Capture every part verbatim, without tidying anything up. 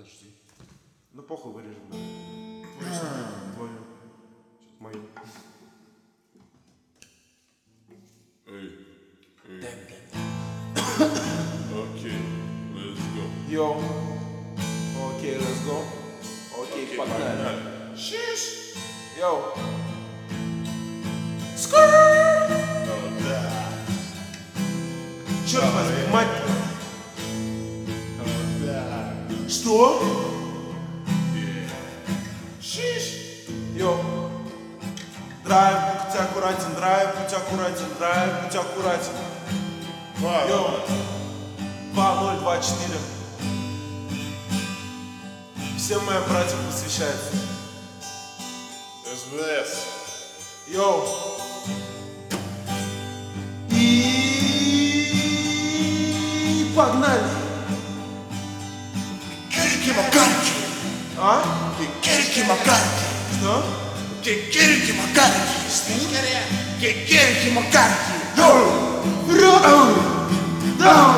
Подожди. Ну похуй, вырежем, да. Твою. Твою. Что-то мою. Эй. Эй. Окей, let's go. Йоу. Окей, let's go. Окей, погнали. Шиш. Йоу. Скрррр. О, да. Черт возьми, мать. О, да. Что? Шиш. Йоу. Драйв, будь аккуратен, драйв, будь аккуратен, драйв, будь аккуратен. Вау. Йоу. два ноль два четыре. Всем моим братьям посвящается. эс вэ эс. Йоу. И погнали. Кирики Макарки. А? Кирики Макарки. Что? Кирики Макарки. Кирики Макарки. Йоу! Вперед! Да!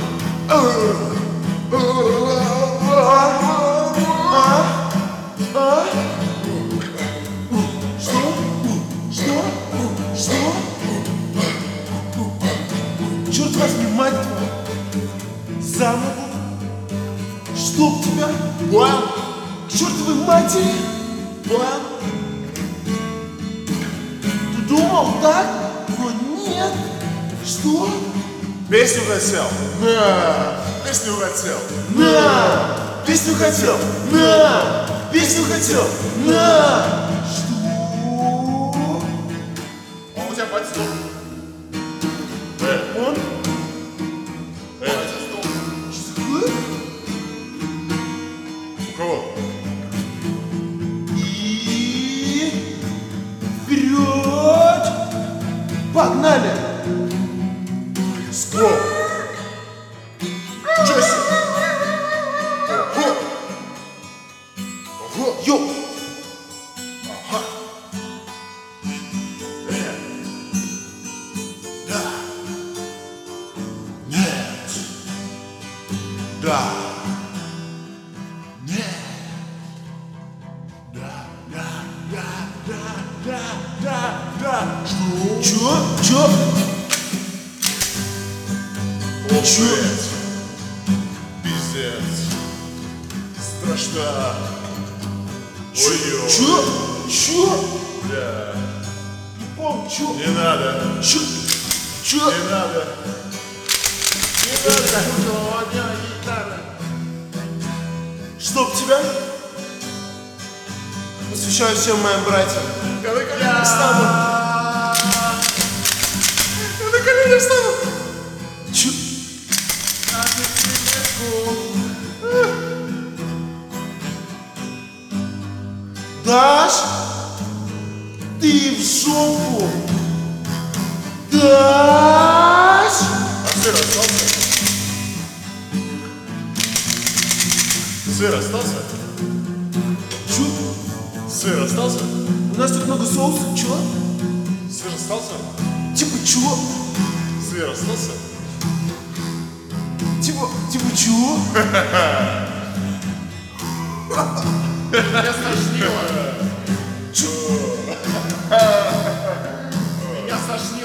А? А? Что? Что? Что? Черт возьми, мать твою! Заново? Чтоб тебя? Понял? К чертовой матери! Понял? Ты думал так? Но нет! Что? Песню хотел? На! Песню хотел? На! Песню хотел! На! Песню хотел! На! Что? Он у тебя подстол. Э, Он? э, Что? у кого? И вперед! Погнали! Скоро. Чё себе? Ого! Ого! Йоу! Ага! Э! Да! Нет! Да! Нет! Да! Да! Да! Да! Да! Да! Да! Что? Чё? Чё? О, Чё? блядь! Пиздец! Страшно! Ой-ой! Чё? Чё? Бля! Не помню, чё? Не надо! Чё? Чё? Не надо! Не надо! Не надо! Чтоб тебя? Посвящаю всем моим братьям. Я на колени встану! Я на колени встану! Чё? Даш? Ты в жопу? Даш? А сыр остался? Сыр остался? Чё? Сыр остался? У нас тут много соуса. Чё? Сыр остался? Типа чё? Сыр остался? Типа, типа чё? Меня стошнило! Чё? Меня стошнило!